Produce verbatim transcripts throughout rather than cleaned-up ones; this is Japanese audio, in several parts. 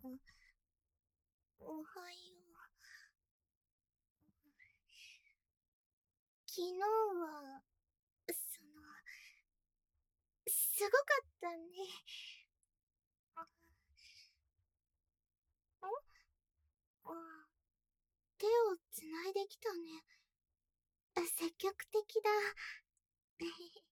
おはよう。昨日は、その、すごかったね。んあ、手をつないできたね。積極的だ。え、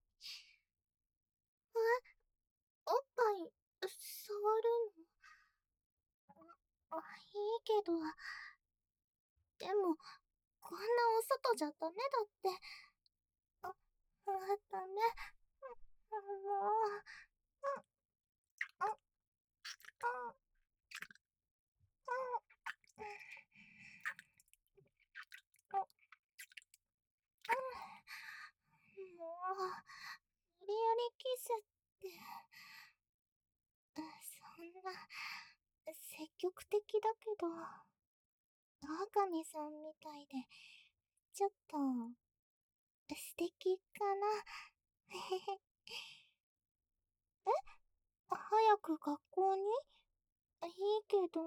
おっぱい、触るの？あ、いいけど、でも、こんなお外じゃダメだって。あ、あ、ダメ。もう、あ、あ、あ、あ、あ、もう、無理やりキスって、そんな、積極的だけど、赤神さんみたいで、ちょっと、素敵かな。へへへ。え、早く学校に？いいけど。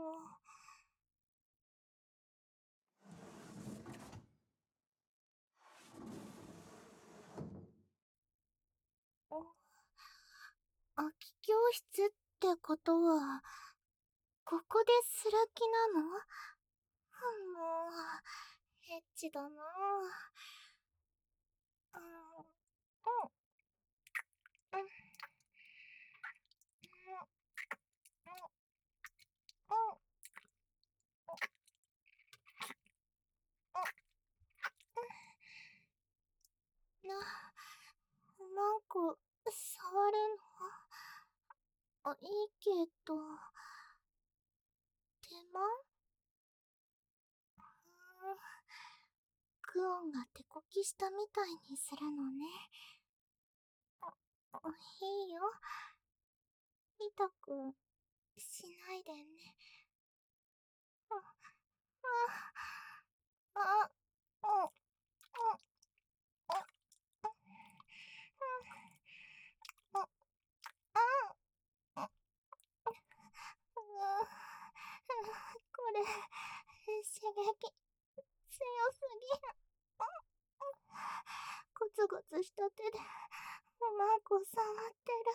空き教室ってことは、ここでする気なの？もう、エッチだなぁ。うん、うん、うん、うん、うん、うん、な、なんか、触るの？あ、いいけど、手間？うーん、クオンが手こきしたみたいにするのね。あ、いいよ。痛くしないでね。あ、あ、あ、あ、あ、あ、あ、あ、あ、これ、刺激、強すぎる。ゴツゴツした手で、おまんこ触ってる。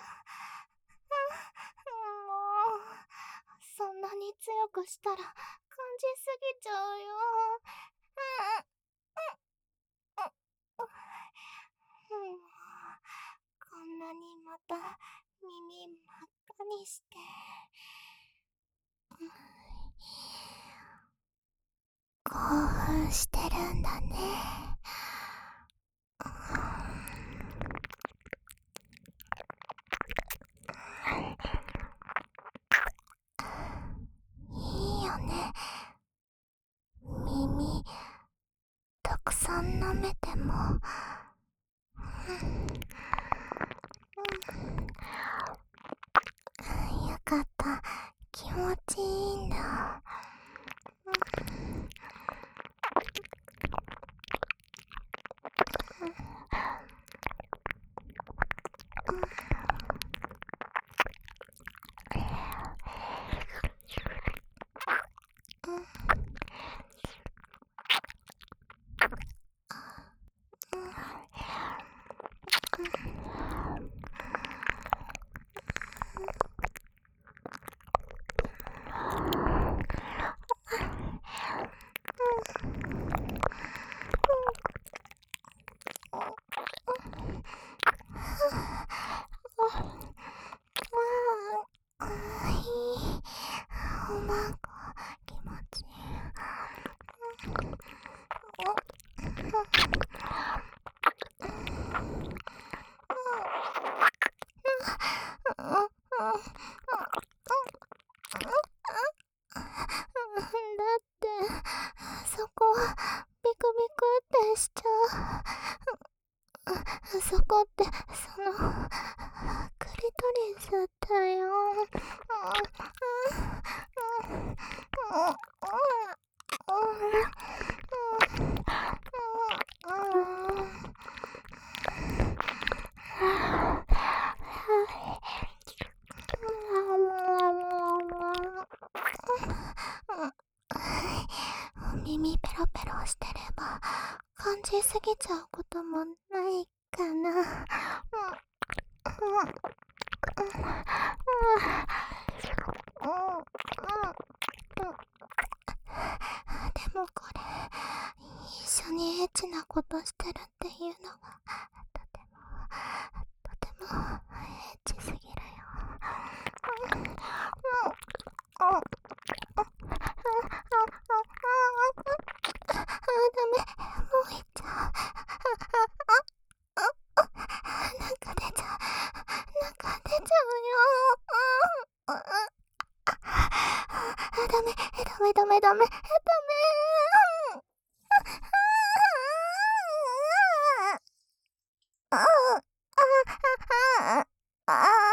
もう、そんなに強くしたら、感じすぎちゃうよ。もう、こんなにまた、耳真っ赤にして。興奮してるんだね。いいよね。耳、たくさん舐めても。よかった。気持ちいいんだ。 耳ペロペロしてれば感じすぎちゃうこともないかな。うんうんうんうんでもこれ一緒にエッチなことしてるっていうのがとてもとてもエッチすぎるよ。うんうんうんあ、ダメ、もういっちゃう。あ、あ、あ、なんか出ちゃう。なんか出ちゃうよ。あ、あ、あ、ダメ、ダメ、ダメ、ダメ、ダメ。あ、あ、あ、あ、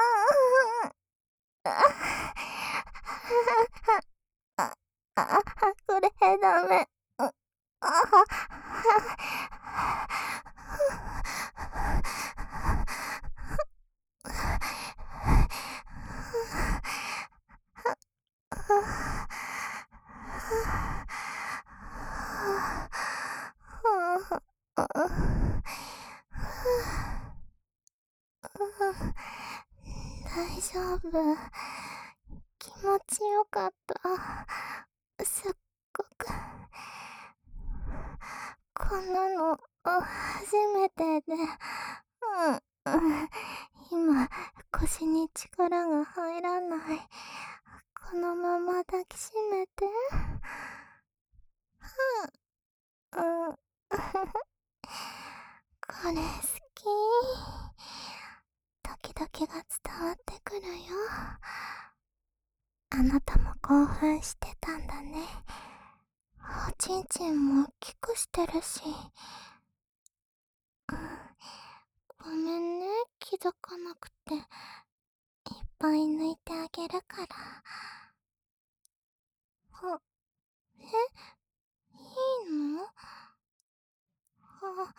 あ、あ、これダメ。あ、大丈夫。気持ちよかった。すっごく。こんなの初めてで、うん、今腰に力が入らない。このまま抱きしめて。うん、うん、これ好き。ドキドキが伝わってくるよ。あなたも興奮してたんだね。おちんちんも大きくしてるし。うん、ごめんね、気づかなくて。いっぱい抜いてあげるから。あ、え、いいの？あ、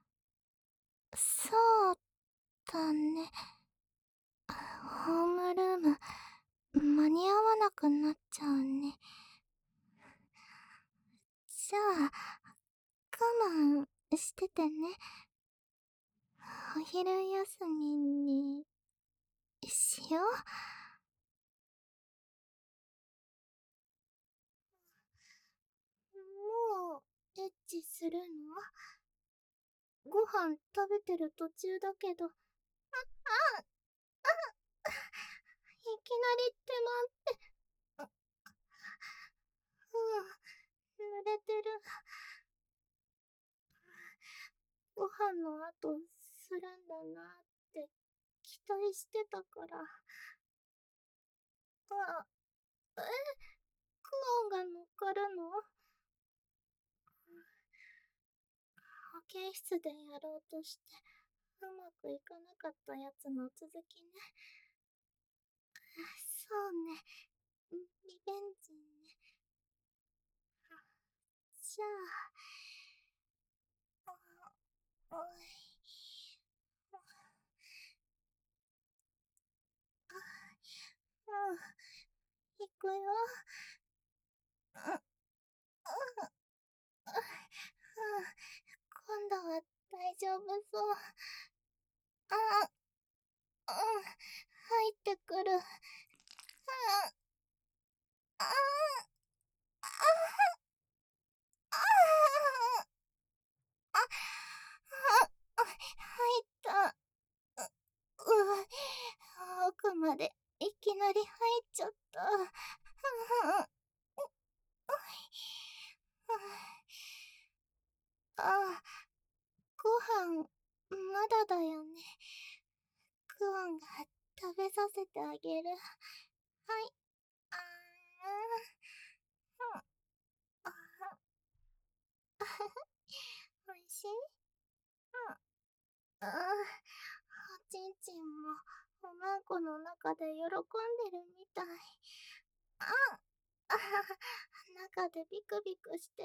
そうだね。ホームルーム、間に合わなくなっちゃうね。じゃあ、我慢しててね。お昼休みに、しよう。もう、エッチするの？ご飯食べてる途中だけど。あ、あ、あ、いきなりって待って。うん、濡れてる。ご飯の後するんだなって期待してたから。あ、え、クオンが乗っかるの？保健室でやろうとしてうまくいかなかったやつの続きね。そうね、リベンジね。じゃあ、お、おい。うん、行くよ。うん、うん、うん、今度は大丈夫そう。あ、うん、入ってくる。うん、あ、あ、あ、あ、あ、入った。うわ、奥までいきなり入っちゃった。あ、ご飯まだだよね。クオンが食べさせてあげる。はい。あー、うん、あ、おいしい？うん。おちんちんもおまんこの中で喜んでるみたい。あ、あ、中でビクビクしてる。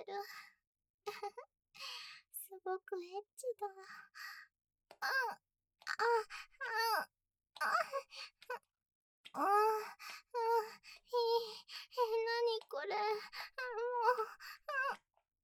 すごくエッチだ。あ、あ、あ、あ、あ、あ、いい。え、なにこれ。もう、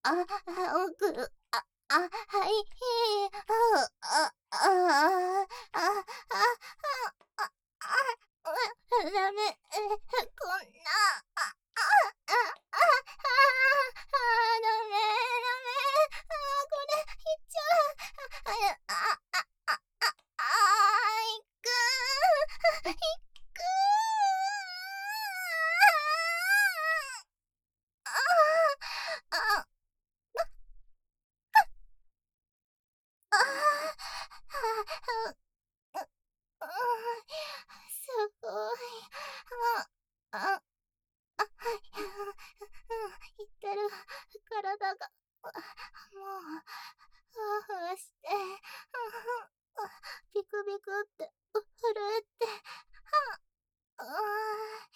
あ、あ、おく、あ、あ、はい、あ、あ、あ、あ、あ、あ、あ、あ、あ、ダメ、え、こんな、あ、あ、あ、あ、あ、あ、ダメ、ダメ、あ、これ、いっちゃう、あ、あ、あ、あ、あ、あ、いく、いく、あ、あ、あ、ああ、あ、あ、すごい。あ、あ、あ、いってる。体が、もう、ふわふわして、ビクビクって、震えて、ああ、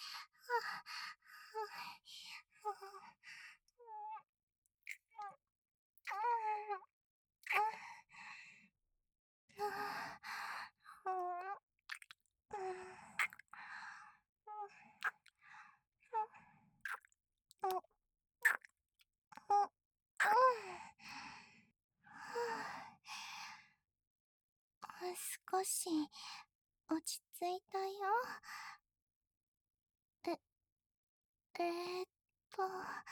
少し落ち着いたよ。え、えーっと、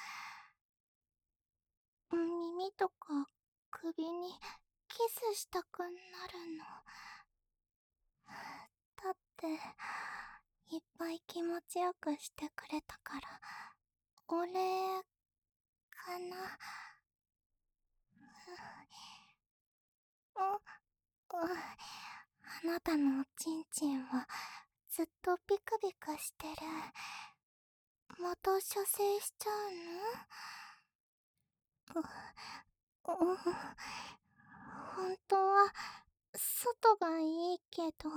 耳とか首にキスしたくなるの。だって、いっぱい気持ちよくしてくれたから、お礼かな。お、お、あなたのおちんちんはずっとビクビクしてる。また射精しちゃうの？う、う、本当は外がいいけど、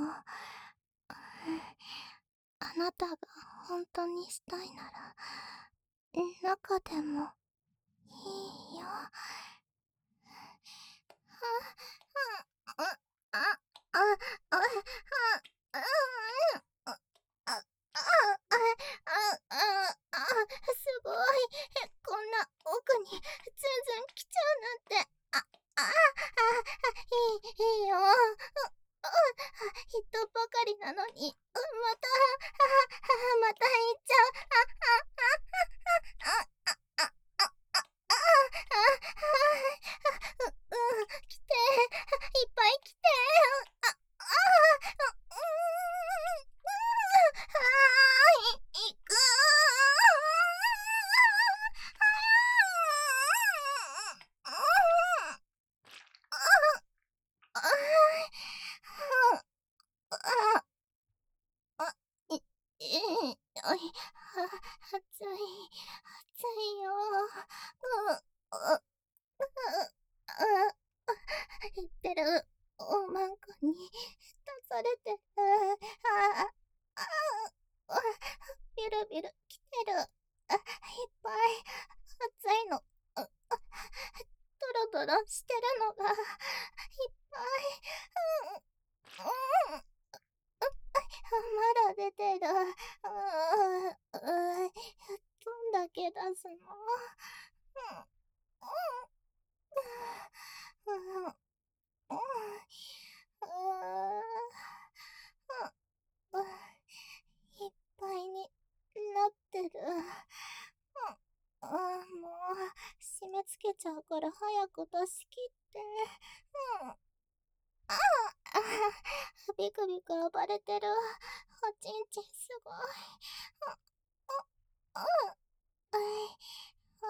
あなたが本当にしたいなら中でもいいよ。あ、あ、あ、あ、あ、あ、あ、あ、あ、あ、すごい。こんな奥にズンズン来ちゃうなんて。あ、あ、あ、いい、いいよ。人ばかりなのに、また、また行っちゃう。あ、あ、あ、あ、あ、あ、あ、あ、うん、来て、いっぱい来て、あ、あ、うん、あ、い、行く、あ、い、い、あい、あ、暑い、暑いよ。う、う、う、う、言ってる。おまんこに出されてる。あ、あ、あ、ビルビル来てる。あ、いっぱい暑いの。あ、あ、ドロドロしてるのがいっぱい。うん、うん、まだ出てる。うー、うー、どんだけ出すの？うん、うん、うん、うん、うん、うん、いっぱいになってる。うん、うん、もう、締め付けちゃうから早く出し切って。うん、ああ、ビクビク暴れてる。おちんちんすごい。あ、あ、あ、い、あ、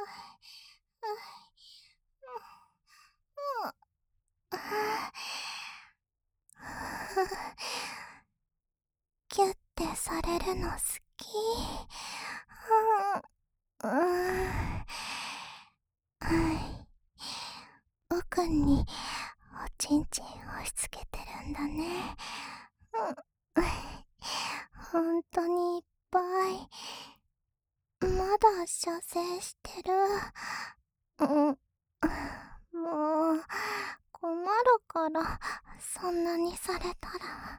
あ、あ、あ、キュッてされるの好き。うん、うん、はい。奥におちんちん押し付けてるんだね。うん、ほんとにいっぱい。まだ射精してる。うん、もう、困るから、そんなにされたら。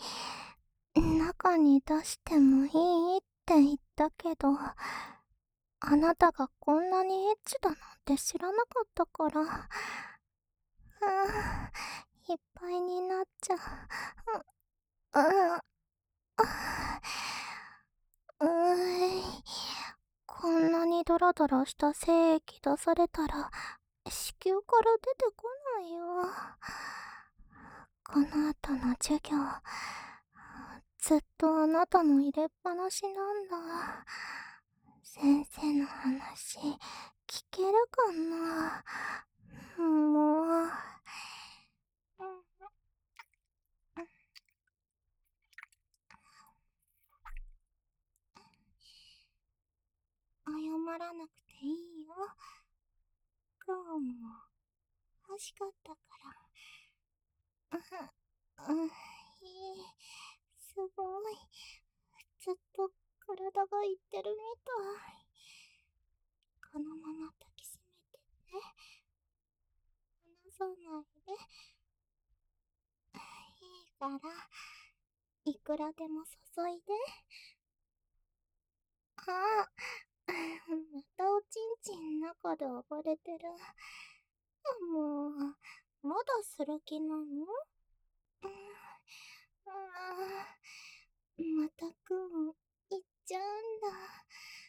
中に出してもいいって言ったけど、 あなたがこんなにエッチだなんて知らなかったから。ああ、いっぱいになっちゃう。う、う、うーい。こんなにドロドロした精液出されたら、子宮から出てこないよ。この後の授業、ずっとあなたの入れっぱなしなんだ。先生の話、聞けるかな。もう。謝らなくていいよ。今日も欲しかったから。うん、うん、いい。すごい。ずっと体が言ってるみたい。このまま抱きしめてね。離さないで。いいから、いくらでも注いで。あ、またおちんちん中で暴れてる。もう、まだする気なの？うん、ああ、またくん、行っちゃうんだ。